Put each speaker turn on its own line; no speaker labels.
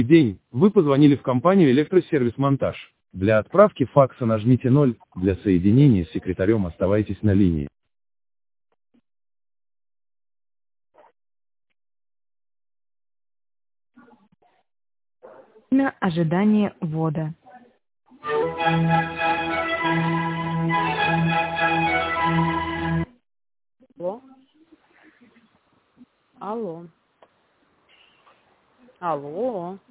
День. Вы позвонили в компанию «Электросервис Монтаж». Для отправки факса нажмите 0, для соединения с секретарем оставайтесь на линии.
Время ожидания ввода.
Алло. Алло. Алло.